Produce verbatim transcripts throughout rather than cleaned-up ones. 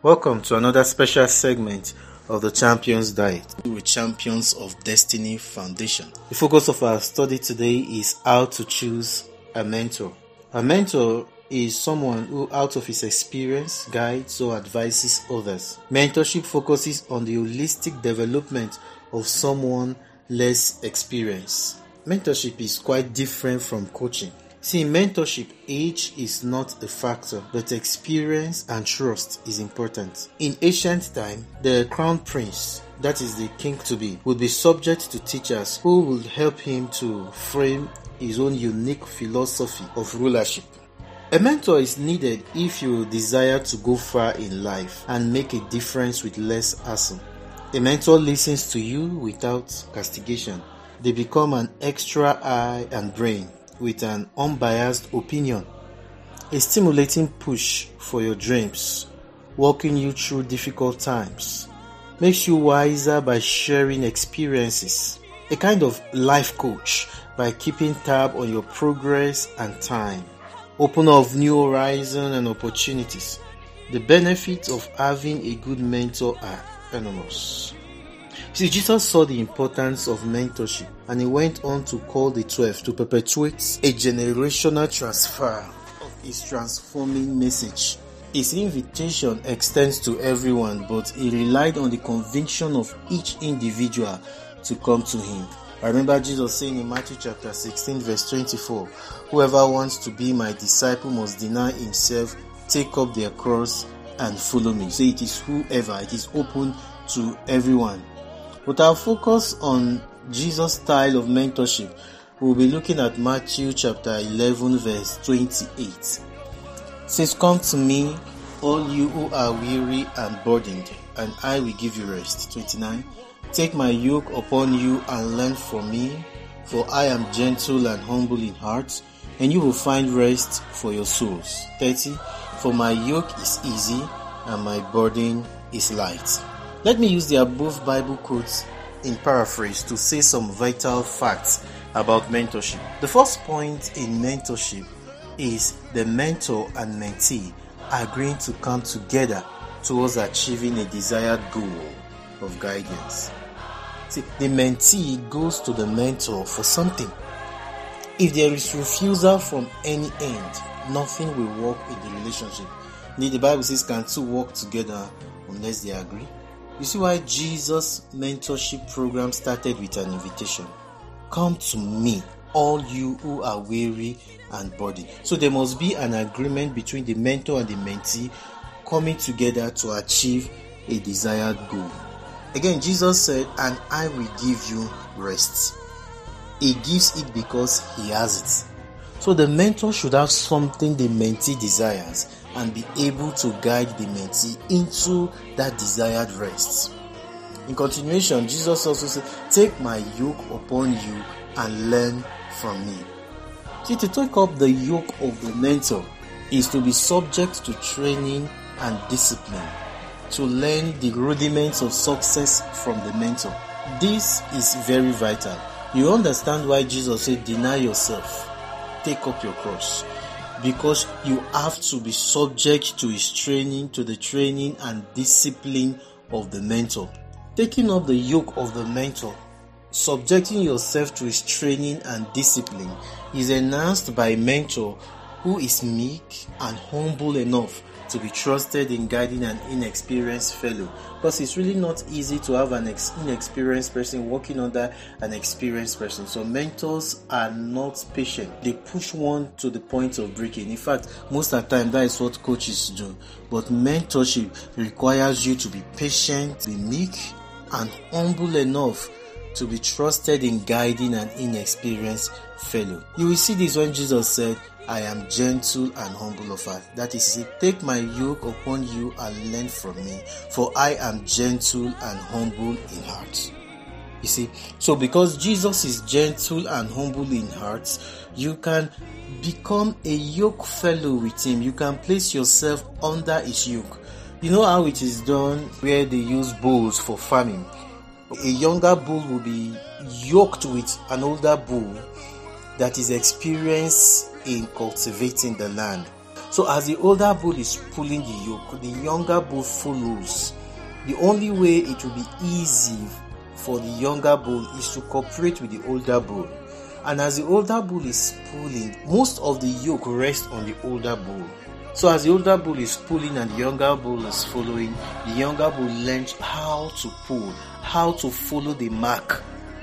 Welcome to another special segment of the Champions Diet with Champions of Destiny Foundation. The focus of our study today is how to choose a mentor. A mentor is someone who, out of his experience, guides or advises others. Mentorship focuses on the holistic development of someone less experienced. Mentorship is quite different from coaching. See, in mentorship, age is not a factor, but experience and trust is important. In ancient time, the crown prince, that is the king-to-be, would be subject to teachers who would help him to frame his own unique philosophy of rulership. A mentor is needed if you desire to go far in life and make a difference with less hassle. A mentor listens to you without castigation. They become an extra eye and brain with an unbiased opinion, a stimulating push for your dreams, walking you through difficult times, makes you wiser by sharing experiences, a kind of life coach by keeping tab on your progress and time, opener of new horizons and opportunities. The benefits of having a good mentor are enormous. See, Jesus saw the importance of mentorship, and he went on to call the twelve to perpetuate a generational transfer of his transforming message. His invitation extends to everyone, but he relied on the conviction of each individual to come to him. I remember Jesus saying in Matthew chapter sixteen verse twenty-four, "Whoever wants to be my disciple must deny himself, take up their cross and follow me." So it is whoever, it is open to everyone. But our focus on Jesus' style of mentorship, we'll be looking at Matthew chapter eleven verse twenty-eight. It says, "Come to me, all you who are weary and burdened, and I will give you rest." twenty-nine. "Take my yoke upon you and learn from me, for I am gentle and humble in heart, and you will find rest for your souls." thirty. "For my yoke is easy and my burden is light." Let me use the above Bible quotes in paraphrase to say some vital facts about mentorship. The first point in mentorship is the mentor and mentee agreeing to come together towards achieving a desired goal of guidance. See, the mentee goes to the mentor for something. If there is refusal from any end, nothing will work in the relationship. Indeed, the Bible says, "Can two walk together unless they agree?" You see why Jesus' mentorship program started with an invitation. Come to me, all you who are weary and burdened. So there must be an agreement between the mentor and the mentee coming together to achieve a desired goal. Again, Jesus said, "And I will give you rest." He gives it because he has it. So the mentor should have something the mentee desires and be able to guide the mentee into that desired rest. In continuation, Jesus also said, "Take my yoke upon you and learn from me." See, to take up the yoke of the mentor is to be subject to training and discipline, to learn the rudiments of success from the mentor. This is very vital. You understand why Jesus said, "Deny yourself, take up your cross," because you have to be subject to his training, to the training and discipline of the mentor. Taking up the yoke of the mentor, subjecting yourself to his training and discipline, is enhanced by a mentor who is meek and humble enough to be trusted in guiding an inexperienced fellow, because it's really not easy to have an ex- inexperienced person working under an experienced person. So mentors are not patient. They push one to the point of breaking. In fact, most of the time that is what coaches do. But mentorship requires you to be patient, be meek, and humble enough to be trusted in guiding an inexperienced fellow. You will see this when Jesus said, "I am gentle and humble of heart." That is, he said, "Take my yoke upon you and learn from me, for I am gentle and humble in heart." You see, so because Jesus is gentle and humble in heart, you can become a yoke fellow with him. You can place yourself under his yoke. You know how it is done where they use bulls for farming. A younger bull will be yoked with an older bull that is experienced in cultivating the land. So as the older bull is pulling the yoke, the younger bull follows. The only way it will be easy for the younger bull is to cooperate with the older bull. And as the older bull is pulling, most of the yoke rests on the older bull. So as the older bull is pulling and the younger bull is following, the younger bull learns how to pull, how to follow the mark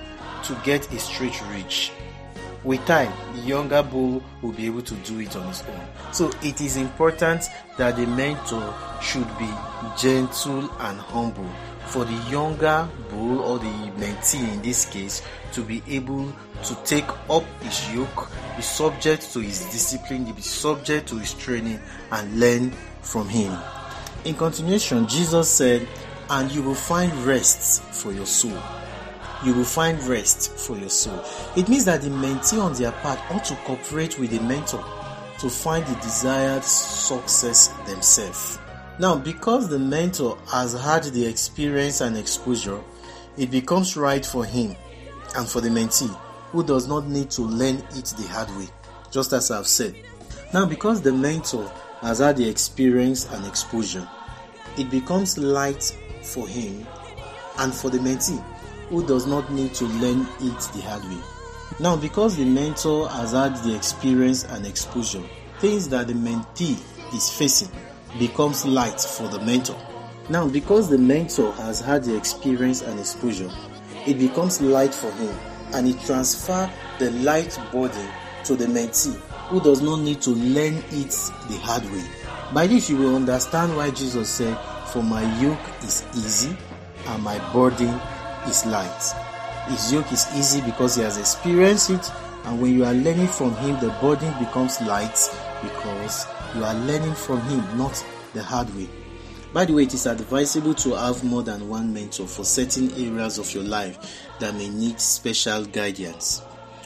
to get a straight reach. With time, the younger bull will be able to do it on his own. So it is important that the mentor should be gentle and humble for the younger bull, or the mentee in this case, to be able to take up his yoke, be subject to his discipline, be subject to his training, and learn from him. In continuation, Jesus said, "And you will find rest for your soul." You will find rest for your soul. It means that the mentee on their part ought to cooperate with the mentor to find the desired success themselves. Now, because the mentor has had the experience and exposure, it becomes right for him and for the mentee, who does not need to learn it the hard way, just as I've said. Now, because the mentor has had the experience and exposure, it becomes light for him and for the mentee, who does not need to learn it the hard way. Now, because the mentor has had the experience and exposure, things that the mentee is facing becomes light for the mentor. Now, because the mentor has had the experience and exposure, it becomes light for him, and it transfers the light burden to the mentee, who does not need to learn it the hard way. By this, you will understand why Jesus said, "For my yoke is easy and my burden is light." His yoke is easy because he has experienced it, and when you are learning from him, the burden becomes light because you are learning from him, not the hard way. By the way, it is advisable to have more than one mentor for certain areas of your life that may need special guidance.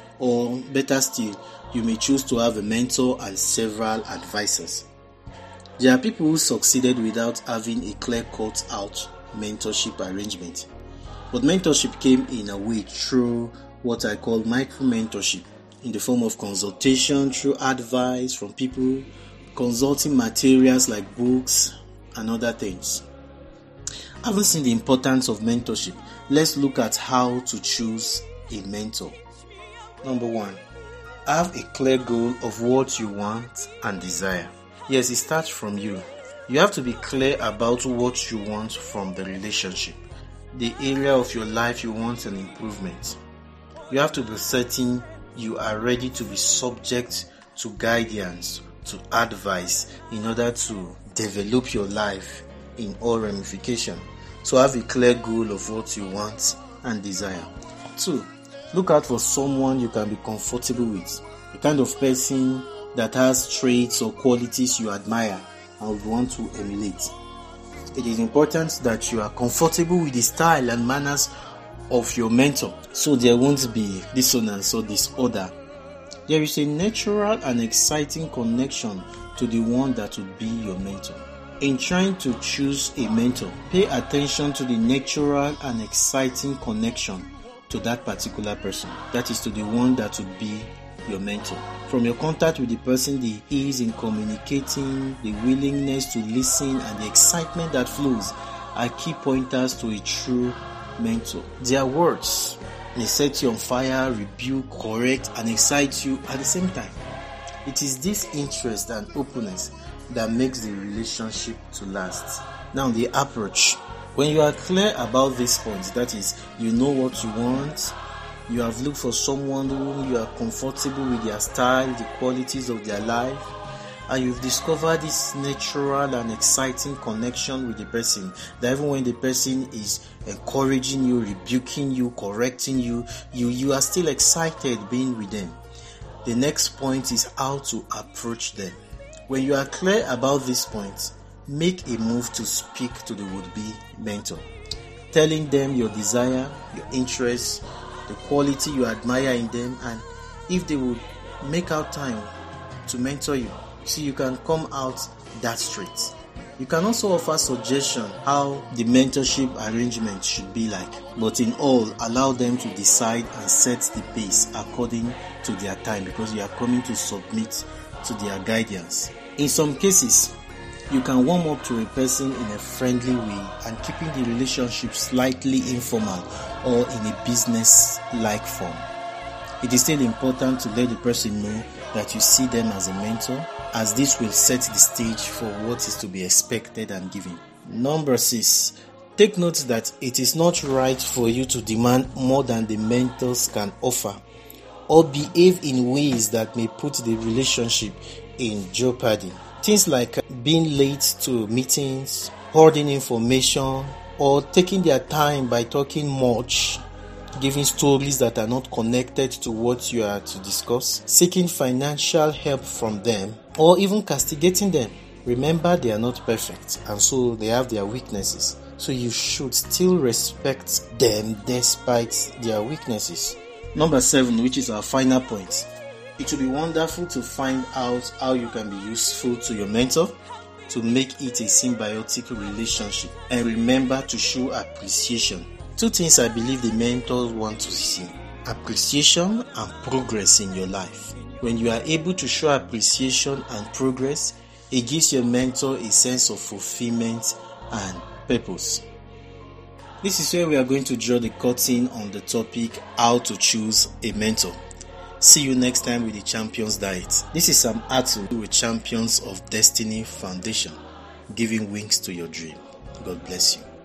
Or better still, you may choose to have a mentor and several advisors. There are people who succeeded without having a clear-cut out mentorship arrangement. But mentorship came in a way through what I call micro-mentorship, in the form of consultation, through advice from people, consulting materials like books and other things. Having seen the importance of mentorship, let's look at how to choose a mentor. Number one, have a clear goal of what you want and desire. Yes, it starts from you. You have to be clear about what you want from the relationship, the area of your life you want an improvement. You have to be certain you are ready to be subject to guidance, to advice, in order to develop your life in all ramifications. So have a clear goal of what you want and desire. Two, look out for someone you can be comfortable with, the kind of person that has traits or qualities you admire and would want to emulate. It is important that you are comfortable with the style and manners of your mentor, so there won't be dissonance or disorder. There is a natural and exciting connection to the one that would be your mentor. In trying to choose a mentor, pay attention to the natural and exciting connection to that particular person, that is, to the one that would be your mentor. From your contact with the person, the ease in communicating, the willingness to listen, and the excitement that flows are key pointers to a true mentor. Their words may set you on fire, rebuke, correct, and excite you at the same time. It is this interest and openness that makes the relationship to last. Now, the approach. When you are clear about these points, that is, you know what you want, you have looked for someone whom you are comfortable with their style, the qualities of their life, and you've discovered this natural and exciting connection with the person, that even when the person is encouraging you, rebuking you, correcting you, you, you are still excited being with them. The next point is how to approach them. When you are clear about these points, make a move to speak to the would-be mentor, telling them your desire, your interests, the quality you admire in them, and if they would make out time to mentor you. See, you can come out that straight. You can also offer suggestions how the mentorship arrangement should be like, but in all, allow them to decide and set the pace according to their time, because you are coming to submit to their guidance. In some cases, you can warm up to a person in a friendly way and keeping the relationship slightly informal or in a business-like form. It is still important to let the person know that you see them as a mentor, as this will set the stage for what is to be expected and given. Number six, take note that it is not right for you to demand more than the mentors can offer or behave in ways that may put the relationship in jeopardy. Things like being late to meetings, hoarding information, or taking their time by talking much, giving stories that are not connected to what you are to discuss, seeking financial help from them, or even castigating them. Remember, they are not perfect, and so they have their weaknesses. So you should still respect them despite their weaknesses. Number seven, which is our final point. It will be wonderful to find out how you can be useful to your mentor to make it a symbiotic relationship. And remember to show appreciation. Two things I believe the mentors want to see: appreciation and progress in your life. When you are able to show appreciation and progress, it gives your mentor a sense of fulfillment and purpose. This is where we are going to draw the curtain on the topic how to choose a mentor. See you next time with the Champions Diet. This is Sam Atu with Champions of Destiny Foundation, giving wings to your dream. God bless you.